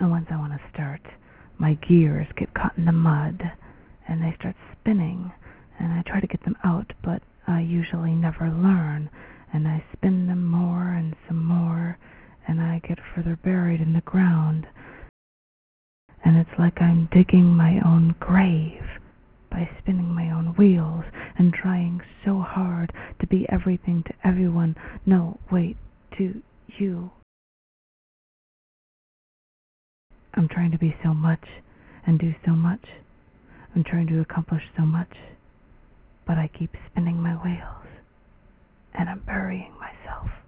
And once I want to start, my gears get caught in the mud, and they start spinning, and I try to get them out, but I usually never learn, and I spin them more and some more, and I get further buried in the ground, and it's like I'm digging my own grave by spinning my own wheels and trying so hard to be everything to everyone. No, wait, to you. I'm trying to be so much and do so much. I'm trying to accomplish so much, but I keep spinning my wheels, and I'm burying myself.